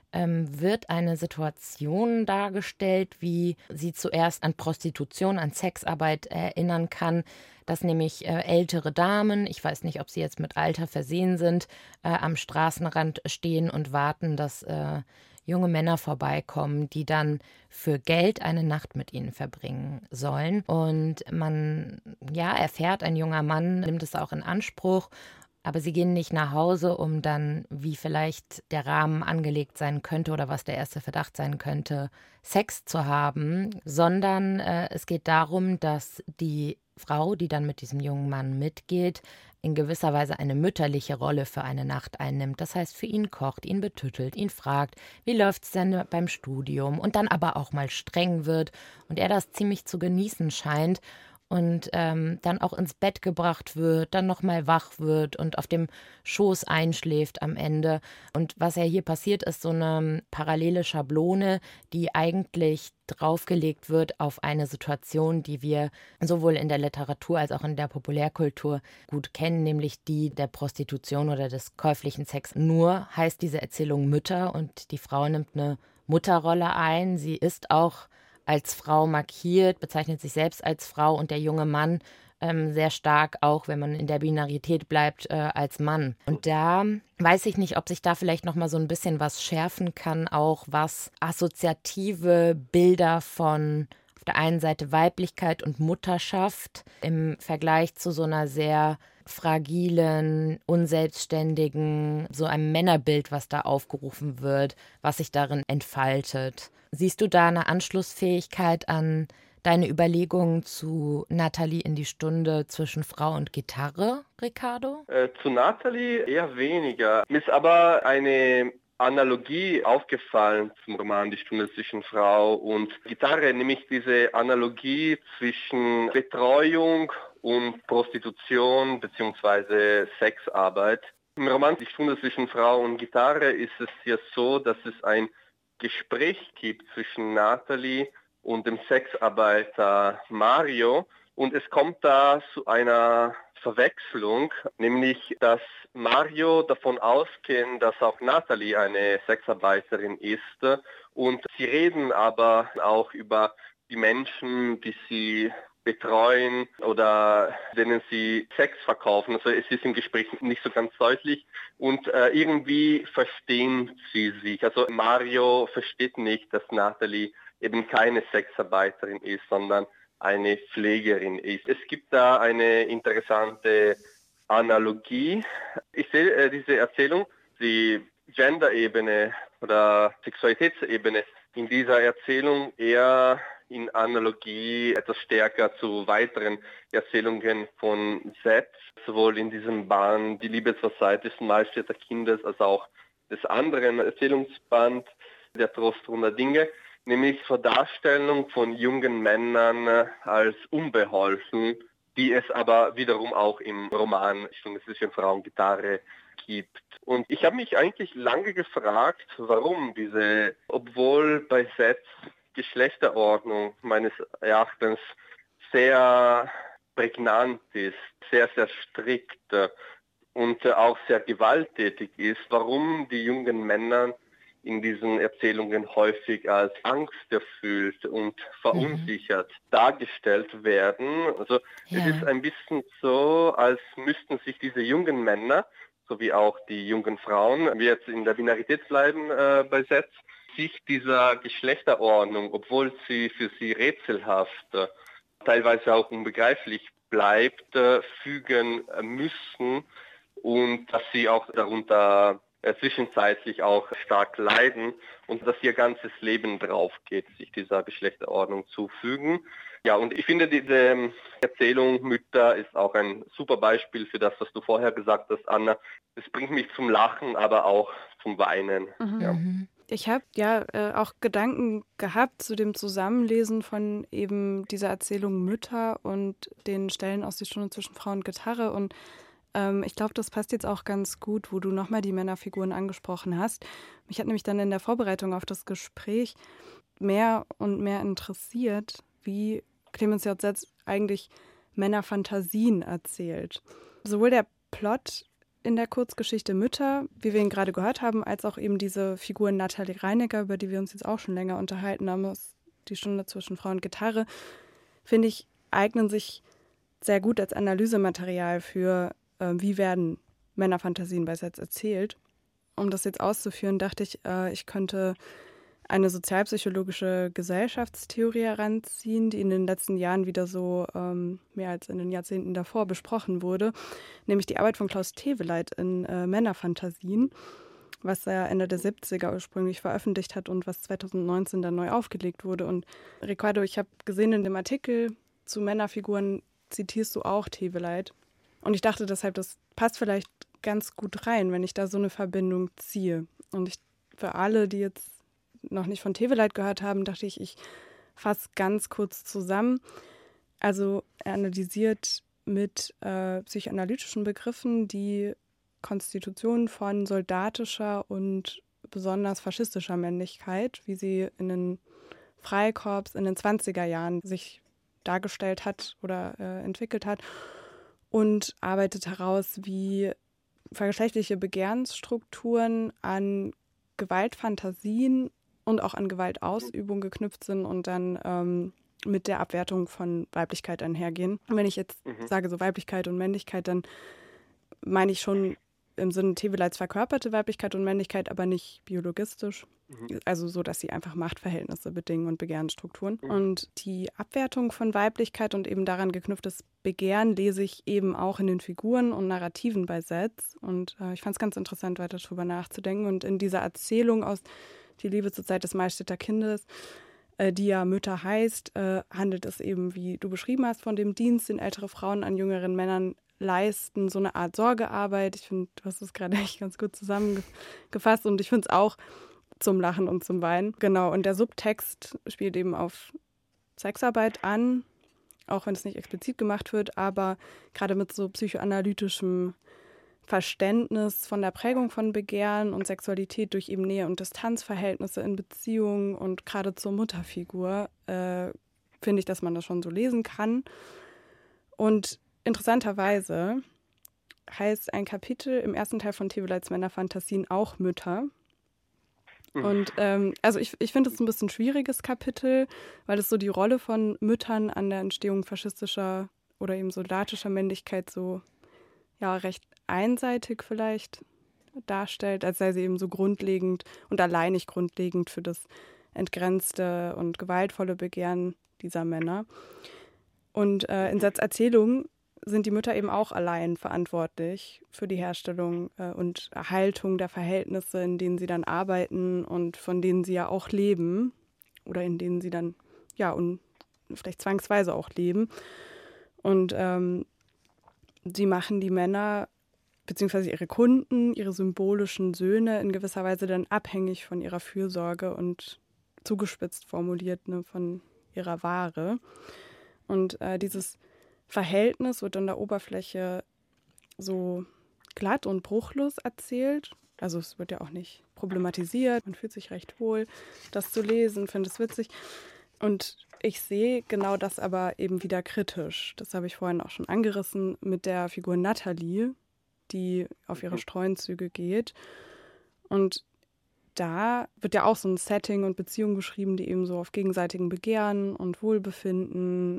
Speaker 2: wird eine Situation dargestellt, wie sie zuerst an Prostitution, an Sexarbeit erinnern kann, dass nämlich ältere Damen, ich weiß nicht, ob sie jetzt mit Alter versehen sind, am Straßenrand stehen und warten, dass junge Männer vorbeikommen, die dann für Geld eine Nacht mit ihnen verbringen sollen. Und man erfährt, ein junger Mann nimmt es auch in Anspruch. Aber sie gehen nicht nach Hause, um dann, wie vielleicht der Rahmen angelegt sein könnte oder was der erste Verdacht sein könnte, Sex zu haben, sondern es geht darum, dass die Frau, die dann mit diesem jungen Mann mitgeht, in gewisser Weise eine mütterliche Rolle für eine Nacht einnimmt. Das heißt, für ihn kocht, ihn betüttelt, ihn fragt, wie läuft's denn beim Studium, und dann aber auch mal streng wird und er das ziemlich zu genießen scheint. Und dann auch ins Bett gebracht wird, dann nochmal wach wird und auf dem Schoß einschläft am Ende. Und was ja hier passiert, ist so eine parallele Schablone, die eigentlich draufgelegt wird auf eine Situation, die wir sowohl in der Literatur als auch in der Populärkultur gut kennen, nämlich die der Prostitution oder des käuflichen Sex. Nur heißt diese Erzählung Mütter und die Frau nimmt eine Mutterrolle ein. Sie ist auch als Frau markiert, bezeichnet sich selbst als Frau, und der junge Mann sehr stark auch, wenn man in der Binarität bleibt, als Mann. Und da weiß ich nicht, ob sich da vielleicht noch mal so ein bisschen was schärfen kann, auch was assoziative Bilder von auf der einen Seite Weiblichkeit und Mutterschaft im Vergleich zu so einer sehr fragilen, unselbstständigen, so einem Männerbild, was da aufgerufen wird, was sich darin entfaltet. Siehst du da eine Anschlussfähigkeit an deine Überlegungen zu Nathalie in die Stunde zwischen Frau und Gitarre, Ricardo?
Speaker 3: Zu Nathalie eher weniger. Mir ist aber eine Analogie aufgefallen zum Roman Die Stunde zwischen Frau und Gitarre, nämlich diese Analogie zwischen Betreuung und Prostitution bzw. Sexarbeit. Im Roman Die Stunde zwischen Frau und Gitarre ist es ja so, dass es ein Gespräch gibt zwischen Nathalie und dem Sexarbeiter Mario, und es kommt da zu einer Verwechslung, nämlich dass Mario davon ausgeht, dass auch Nathalie eine Sexarbeiterin ist, und sie reden aber auch über die Menschen, die sie betreuen oder denen sie Sex verkaufen. Also es ist im Gespräch nicht so ganz deutlich, und irgendwie verstehen sie sich. Also Mario versteht nicht, dass Nathalie eben keine Sexarbeiterin ist, sondern eine Pflegerin ist. Es gibt da eine interessante Analogie. Ich sehe diese Erzählung, die Gender-Ebene oder Sexualitätsebene in dieser Erzählung eher in Analogie etwas stärker zu weiteren Erzählungen von Setz, sowohl in diesem Band Die Liebe zur Zeit des Malstädter Kindes als auch des anderen Erzählungsband Der Trost runder Dinge, nämlich zur Darstellung von jungen Männern als unbeholfen, die es aber wiederum auch im Roman Stunde zwischen Frau und Gitarre gibt. Und ich habe mich eigentlich lange gefragt, warum obwohl bei Setz Geschlechterordnung meines Erachtens sehr prägnant ist, sehr, sehr strikt und auch sehr gewalttätig ist, warum die jungen Männer in diesen Erzählungen häufig als angsterfüllt und verunsichert dargestellt werden. Also es ist ein bisschen so, als müssten sich diese jungen Männer, sowie auch die jungen Frauen, wenn wir jetzt in der Binarität bleiben bei Setz, sich dieser Geschlechterordnung, obwohl sie für sie rätselhaft, teilweise auch unbegreiflich bleibt, fügen müssen, und dass sie auch darunter zwischenzeitlich auch stark leiden und dass ihr ganzes Leben drauf geht, sich dieser Geschlechterordnung zu fügen. Ja, und ich finde, diese Erzählung Mütter ist auch ein super Beispiel für das, was du vorher gesagt hast, Anna. Es bringt mich zum Lachen, aber auch zum Weinen.
Speaker 1: Mhm.
Speaker 3: Ja.
Speaker 1: Ich habe auch Gedanken gehabt zu dem Zusammenlesen von eben dieser Erzählung Mütter und den Stellen aus Die Stunde zwischen Frau und Gitarre, und ich glaube, das passt jetzt auch ganz gut, wo du nochmal die Männerfiguren angesprochen hast. Mich hat nämlich dann in der Vorbereitung auf das Gespräch mehr und mehr interessiert, wie Clemens J. Setz eigentlich Männerfantasien erzählt. Sowohl der Plot in der Kurzgeschichte Mütter, wie wir ihn gerade gehört haben, als auch eben diese Figur Nathalie Reinecker, über die wir uns jetzt auch schon länger unterhalten haben, aus Die Stunde zwischen Frau und Gitarre, finde ich, eignen sich sehr gut als Analysematerial für wie werden Männerfantasien bei Setz erzählt. um das jetzt auszuführen, dachte ich, ich könnte eine sozialpsychologische Gesellschaftstheorie heranziehen, die in den letzten Jahren wieder so mehr als in den Jahrzehnten davor besprochen wurde, nämlich die Arbeit von Klaus Teweleit in Männerfantasien, was er Ende der 70er ursprünglich veröffentlicht hat und was 2019 dann neu aufgelegt wurde. Und Ricardo, ich habe gesehen, in dem Artikel zu Männerfiguren zitierst du auch Teweleit. Und ich dachte deshalb, das passt vielleicht ganz gut rein, wenn ich da so eine Verbindung ziehe. Und für alle, die jetzt noch nicht von Teweleit gehört haben, dachte ich, ich fasse ganz kurz zusammen. Also er analysiert mit psychoanalytischen Begriffen die Konstitution von soldatischer und besonders faschistischer Männlichkeit, wie sie in den Freikorps in den 20er Jahren sich dargestellt hat oder entwickelt hat, und arbeitet heraus, wie vergeschlechtliche Begehrensstrukturen an Gewaltfantasien und auch an Gewaltausübung geknüpft sind und dann mit der Abwertung von Weiblichkeit einhergehen. Und wenn ich jetzt sage so Weiblichkeit und Männlichkeit, dann meine ich schon im Sinne Teweleits verkörperte Weiblichkeit und Männlichkeit, aber nicht biologistisch. Also so, dass sie einfach Machtverhältnisse bedingen und Begehrensstrukturen. Und die Abwertung von Weiblichkeit und eben daran geknüpftes Begehren lese ich eben auch in den Figuren und Narrativen bei Setz. Und ich fand es ganz interessant, weiter darüber nachzudenken. Und in dieser Erzählung aus Die Liebe zur Zeit des Mahlstädter Kindes, die ja Mütter heißt, handelt es eben, wie du beschrieben hast, von dem Dienst, den ältere Frauen an jüngeren Männern leisten, so eine Art Sorgearbeit. Ich finde, du hast es gerade echt ganz gut zusammengefasst und ich finde es auch zum Lachen und zum Weinen. Genau, und der Subtext spielt eben auf Sexarbeit an, auch wenn es nicht explizit gemacht wird, aber gerade mit so psychoanalytischem Verständnis von der Prägung von Begehren und Sexualität durch eben Nähe- und Distanzverhältnisse in Beziehungen und gerade zur Mutterfigur finde ich, dass man das schon so lesen kann. Und interessanterweise heißt ein Kapitel im ersten Teil von Teweleits Männerfantasien auch Mütter. Und also ich finde es ein bisschen schwieriges Kapitel, weil es so die Rolle von Müttern an der Entstehung faschistischer oder eben soldatischer Männlichkeit so ja recht einseitig vielleicht darstellt, als sei sie eben so grundlegend und alleinig grundlegend für das entgrenzte und gewaltvolle Begehren dieser Männer. Und in Setz Erzählung sind die Mütter eben auch allein verantwortlich für die Herstellung und Erhaltung der Verhältnisse, in denen sie dann arbeiten und von denen sie ja auch leben oder in denen sie dann ja und vielleicht zwangsweise auch leben. Und sie machen die Männer beziehungsweise ihre Kunden, ihre symbolischen Söhne in gewisser Weise dann abhängig von ihrer Fürsorge und zugespitzt formuliert von ihrer Ware. Und dieses Verhältnis wird an der Oberfläche so glatt und bruchlos erzählt. Also es wird ja auch nicht problematisiert. Man fühlt sich recht wohl, das zu lesen, finde es witzig. Und ich sehe genau das aber eben wieder kritisch. Das habe ich vorhin auch schon angerissen mit der Figur Nathalie, die auf ihre Streunzüge geht. Und da wird ja auch so ein Setting und Beziehung beschrieben, die eben so auf gegenseitigem Begehren und Wohlbefinden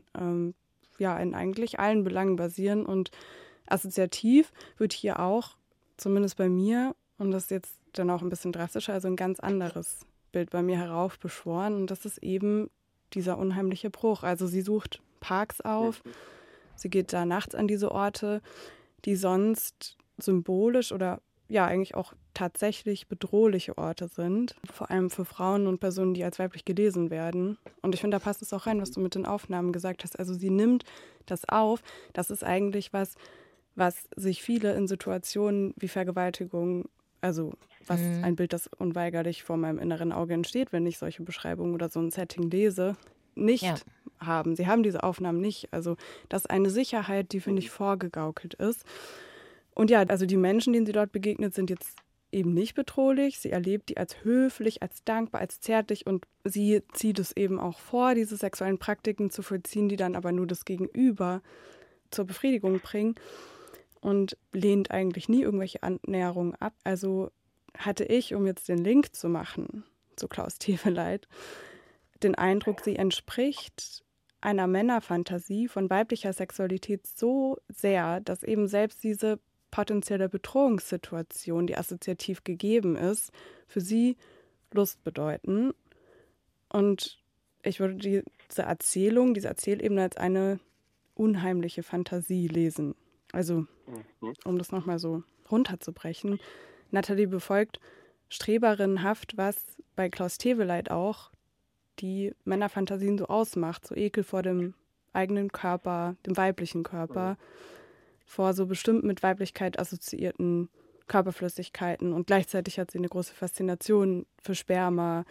Speaker 1: ja in eigentlich allen Belangen basieren. Und assoziativ wird hier auch, zumindest bei mir, und das ist jetzt dann auch ein bisschen drastischer, also ein ganz anderes Bild bei mir heraufbeschworen. Und das ist eben dieser unheimliche Bruch. Also sie sucht Parks auf, sie geht da nachts an diese Orte, die sonst symbolisch oder ja eigentlich auch tatsächlich bedrohliche Orte sind, vor allem für Frauen und Personen, die als weiblich gelesen werden. Und ich finde, da passt es auch rein, was du mit den Aufnahmen gesagt hast. Also sie nimmt das auf. Das ist eigentlich was sich viele in Situationen wie Vergewaltigung, also was ein Bild, das unweigerlich vor meinem inneren Auge entsteht, wenn ich solche Beschreibungen oder so ein Setting lese, nicht haben. Sie haben diese Aufnahmen nicht. Also das ist eine Sicherheit, die, finde ich, vorgegaukelt ist. Und ja, also die Menschen, denen sie dort begegnet, sind jetzt eben nicht bedrohlich. Sie erlebt die als höflich, als dankbar, als zärtlich und sie zieht es eben auch vor, diese sexuellen Praktiken zu vollziehen, die dann aber nur das Gegenüber zur Befriedigung bringen und lehnt eigentlich nie irgendwelche Annäherungen ab. Also hatte ich, um jetzt den Link zu machen zu Klaus Teweleit, den Eindruck, sie entspricht einer Männerfantasie von weiblicher Sexualität so sehr, dass eben selbst diese potenzieller Bedrohungssituation, die assoziativ gegeben ist, für sie Lust bedeuten. Und ich würde diese Erzählebene als eine unheimliche Fantasie lesen. Also, um das nochmal so runterzubrechen, Natalie befolgt streberinnenhaft, was bei Klaus Teweleit auch die Männerfantasien so ausmacht, so Ekel vor dem eigenen Körper, dem weiblichen Körper, vor so bestimmt mit Weiblichkeit assoziierten Körperflüssigkeiten. Und gleichzeitig hat sie eine große Faszination für Sperma,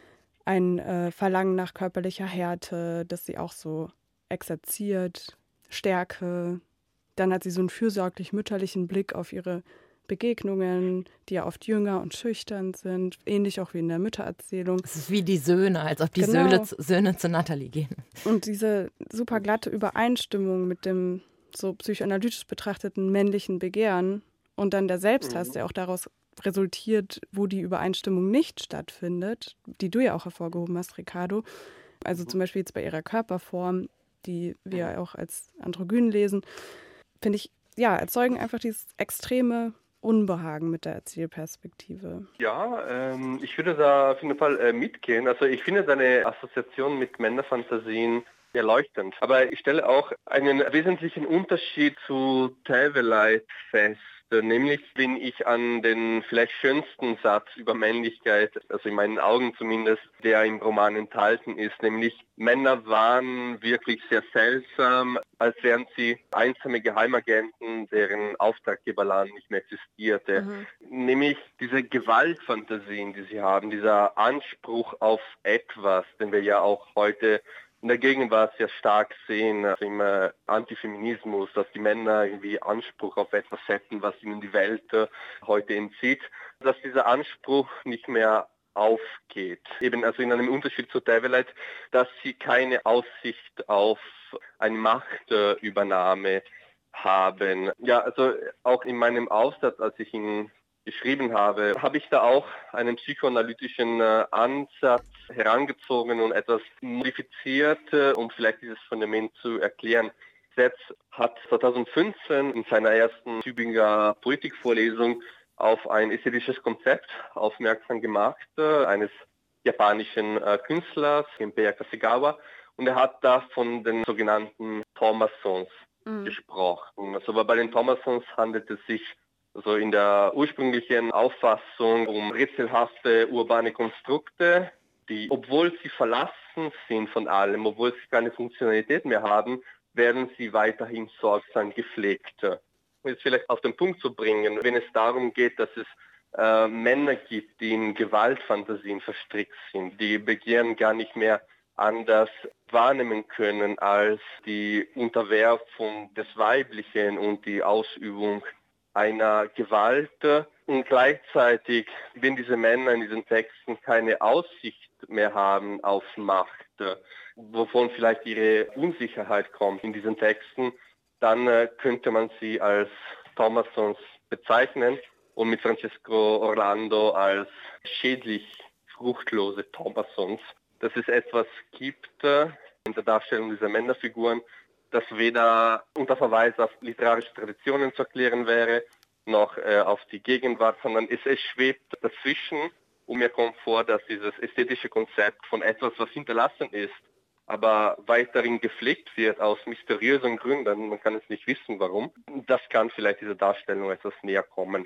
Speaker 1: ein Verlangen nach körperlicher Härte, das sie auch so exerziert, Stärke. Dann hat sie so einen fürsorglich mütterlichen Blick auf ihre Begegnungen, die ja oft jünger und schüchtern sind, ähnlich auch wie in der Müttererzählung.
Speaker 2: Es ist wie die Söhne, als ob die Söhne zu Natalie gehen.
Speaker 1: Und diese super glatte Übereinstimmung mit dem so psychoanalytisch betrachteten männlichen Begehren und dann der Selbsthass, der auch daraus resultiert, wo die Übereinstimmung nicht stattfindet, die du ja auch hervorgehoben hast, Ricardo. Also zum Beispiel jetzt bei ihrer Körperform, die wir auch als androgyn lesen, finde ich, ja, erzeugen einfach dieses extreme Unbehagen mit der Erzählperspektive.
Speaker 3: Ja, ich würde da auf jeden Fall mitgehen. Also ich finde deine Assoziation mit Männerfantasien erleuchtend. Aber ich stelle auch einen wesentlichen Unterschied zu Teweleit fest. Nämlich, wenn ich an den vielleicht schönsten Satz über Männlichkeit, also in meinen Augen zumindest, der im Roman enthalten ist, nämlich Männer waren wirklich sehr seltsam, als wären sie einsame Geheimagenten, deren Auftraggeberland nicht mehr existierte. Nämlich diese Gewaltfantasien, die sie haben, dieser Anspruch auf etwas, den wir ja auch heute in der Gegenwart sehr stark sehen, also im Antifeminismus, dass die Männer irgendwie Anspruch auf etwas hätten, was ihnen die Welt heute entzieht, dass dieser Anspruch nicht mehr aufgeht. Eben also in einem Unterschied zu Teweleit, dass sie keine Aussicht auf eine Machtübernahme haben. Ja, also auch in meinem Aufsatz, als ich ihn geschrieben habe, habe ich da auch einen psychoanalytischen Ansatz herangezogen und etwas modifiziert, um vielleicht dieses Phänomen zu erklären. Setz hat 2015 in seiner ersten Tübinger Poetikvorlesung auf ein ästhetisches Konzept aufmerksam gemacht, eines japanischen Künstlers, Genpei Akasegawa, und er hat da von den sogenannten Thomasons gesprochen. Also bei den Thomasons handelt es sich also in der ursprünglichen Auffassung um rätselhafte urbane Konstrukte, die, obwohl sie verlassen sind von allem, obwohl sie keine Funktionalität mehr haben, werden sie weiterhin sorgsam gepflegt. Um jetzt vielleicht auf den Punkt zu bringen, wenn es darum geht, dass es Männer gibt, die in Gewaltfantasien verstrickt sind, die Begehren gar nicht mehr anders wahrnehmen können als die Unterwerfung des Weiblichen und die Ausübung einer Gewalt, und gleichzeitig, wenn diese Männer in diesen Texten keine Aussicht mehr haben auf Macht, wovon vielleicht ihre Unsicherheit kommt in diesen Texten, dann könnte man sie als Thomasons bezeichnen und mit Francesco Orlando als schädlich fruchtlose Thomasons, dass es etwas gibt in der Darstellung dieser Männerfiguren, das weder unter Verweis auf literarische Traditionen zu erklären wäre, noch auf die Gegenwart, sondern es schwebt dazwischen, und mir kommt vor, dass dieses ästhetische Konzept von etwas, was hinterlassen ist, aber weiterhin gepflegt wird aus mysteriösen Gründen, man kann es nicht wissen, warum, das kann vielleicht dieser Darstellung etwas näher kommen.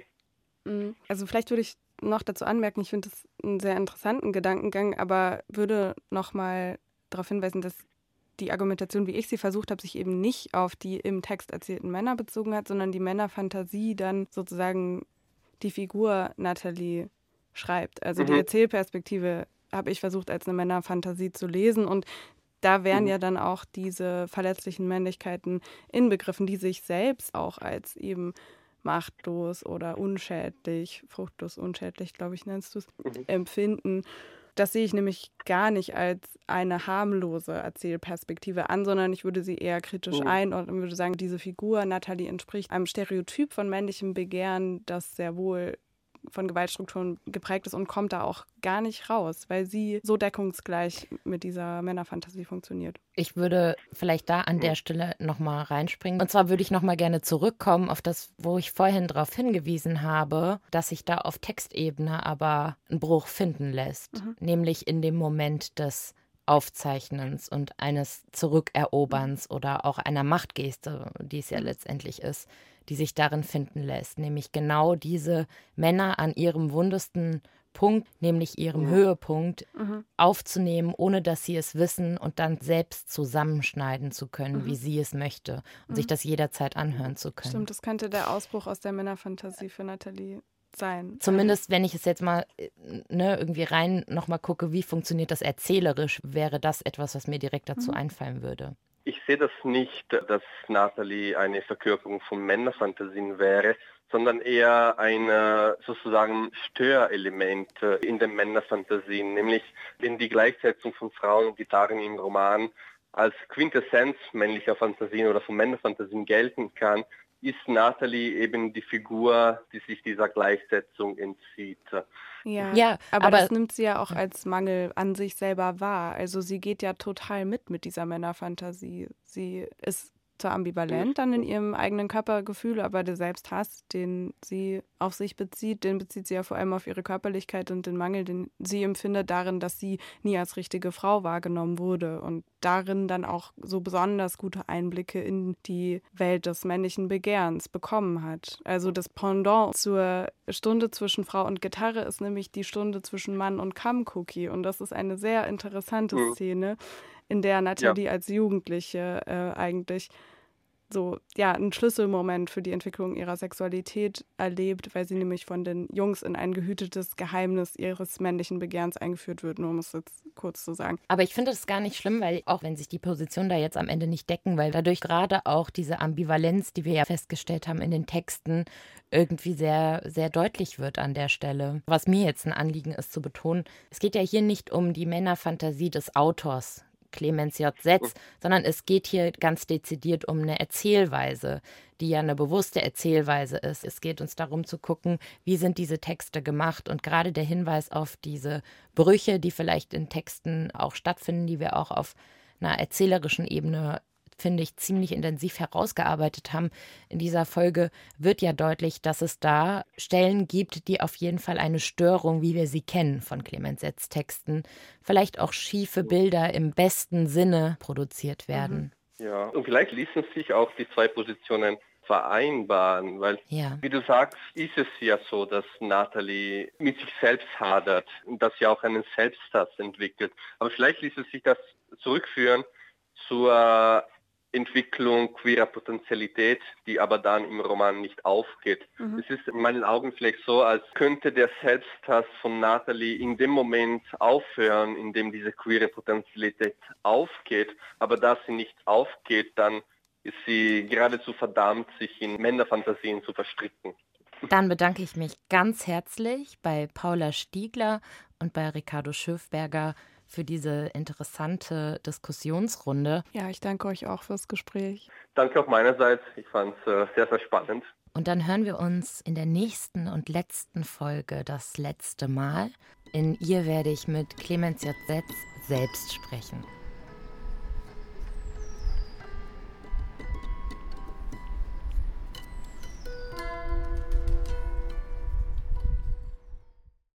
Speaker 1: Also vielleicht würde ich noch dazu anmerken, ich finde das einen sehr interessanten Gedankengang, aber würde nochmal darauf hinweisen, dass die Argumentation, wie ich sie versucht habe, sich eben nicht auf die im Text erzählten Männer bezogen hat, sondern die Männerfantasie dann sozusagen die Figur Natalie schreibt. Also die Erzählperspektive habe ich versucht, als eine Männerfantasie zu lesen, und da wären ja dann auch diese verletzlichen Männlichkeiten inbegriffen, die sich selbst auch als eben machtlos oder unschädlich, fruchtlos unschädlich, glaube ich, nennst du es, empfinden. Das sehe ich nämlich gar nicht als eine harmlose Erzählperspektive an, sondern ich würde sie eher kritisch einordnen und würde sagen, diese Figur Natalie entspricht einem Stereotyp von männlichem Begehren, das sehr wohl von Gewaltstrukturen geprägt ist und kommt da auch gar nicht raus, weil sie so deckungsgleich mit dieser Männerfantasie funktioniert.
Speaker 2: Ich würde vielleicht da an der Stelle nochmal reinspringen. Und zwar würde ich nochmal gerne zurückkommen auf das, wo ich vorhin darauf hingewiesen habe, dass sich da auf Textebene aber ein Bruch finden lässt. Nämlich in dem Moment des Aufzeichnens und eines Zurückeroberns oder auch einer Machtgeste, die es ja letztendlich ist, die sich darin finden lässt. Nämlich genau diese Männer an ihrem wundesten Punkt, nämlich ihrem Höhepunkt, aufzunehmen, ohne dass sie es wissen und dann selbst zusammenschneiden zu können, wie sie es möchte und sich das jederzeit anhören zu können.
Speaker 1: Stimmt, das könnte der Ausbruch aus der Männerfantasie für Nathalie sein.
Speaker 2: Zumindest, wenn ich es jetzt mal irgendwie rein nochmal gucke, wie funktioniert das erzählerisch, wäre das etwas, was mir direkt dazu einfallen würde.
Speaker 3: Ich sehe das nicht, dass Nathalie eine Verkörperung von Männerfantasien wäre, sondern eher ein sozusagen Störelement in den Männerfantasien, nämlich wenn die Gleichsetzung von Frauen und Gitarren im Roman als Quintessenz männlicher Fantasien oder von Männerfantasien gelten kann, ist Nathalie eben die Figur, die sich dieser Gleichsetzung entzieht.
Speaker 1: Ja, aber das nimmt sie ja auch als Mangel an sich selber wahr. Also sie geht ja total mit dieser Männerfantasie. Sie ist zwar ambivalent dann in ihrem eigenen Körpergefühl, aber der Selbsthass, den sie auf sich bezieht, den bezieht sie ja vor allem auf ihre Körperlichkeit und den Mangel, den sie empfindet darin, dass sie nie als richtige Frau wahrgenommen wurde und darin dann auch so besonders gute Einblicke in die Welt des männlichen Begehrens bekommen hat. Also das Pendant zur Stunde zwischen Frau und Gitarre ist nämlich die Stunde zwischen Mann und Kammcookie und das ist eine sehr interessante Szene, in der Nathalie als Jugendliche eigentlich so, einen Schlüsselmoment für die Entwicklung ihrer Sexualität erlebt, weil sie nämlich von den Jungs in ein gehütetes Geheimnis ihres männlichen Begehrens eingeführt wird, nur um es jetzt kurz zu sagen.
Speaker 2: Aber ich finde das gar nicht schlimm, weil auch wenn sich die Positionen da jetzt am Ende nicht decken, weil dadurch gerade auch diese Ambivalenz, die wir ja festgestellt haben in den Texten, irgendwie sehr, sehr deutlich wird an der Stelle. Was mir jetzt ein Anliegen ist zu betonen, es geht ja hier nicht um die Männerfantasie des Autors, Clemens J. Setz, sondern es geht hier ganz dezidiert um eine Erzählweise, die ja eine bewusste Erzählweise ist. Es geht uns darum zu gucken, wie sind diese Texte gemacht und gerade der Hinweis auf diese Brüche, die vielleicht in Texten auch stattfinden, die wir auch auf einer erzählerischen Ebene finde ich, ziemlich intensiv herausgearbeitet haben. In dieser Folge wird ja deutlich, dass es da Stellen gibt, die auf jeden Fall eine Störung, wie wir sie kennen von Clemens Setz Texten, vielleicht auch schiefe Bilder im besten Sinne produziert werden.
Speaker 3: Ja, und vielleicht ließen sich auch die zwei Positionen vereinbaren, weil, wie du sagst, ist es ja so, dass Nathalie mit sich selbst hadert und dass sie auch einen Selbsthass entwickelt. Aber vielleicht ließ es sich das zurückführen zur Entwicklung queerer Potentialität, die aber dann im Roman nicht aufgeht. Es ist in meinen Augen vielleicht so, als könnte der Selbsthass von Nathalie in dem Moment aufhören, in dem diese queere Potentialität aufgeht. Aber da sie nicht aufgeht, dann ist sie geradezu verdammt, sich in Männerfantasien zu verstricken.
Speaker 2: Dann bedanke ich mich ganz herzlich bei Paula Stiegler und bei Ricardo Schöfberger für diese interessante Diskussionsrunde.
Speaker 1: Ja, ich danke euch auch fürs Gespräch.
Speaker 3: Danke auch meinerseits. Ich fand es sehr, sehr spannend.
Speaker 2: Und dann hören wir uns in der nächsten und letzten Folge das letzte Mal. In ihr werde ich mit Clemens J. Setz selbst sprechen.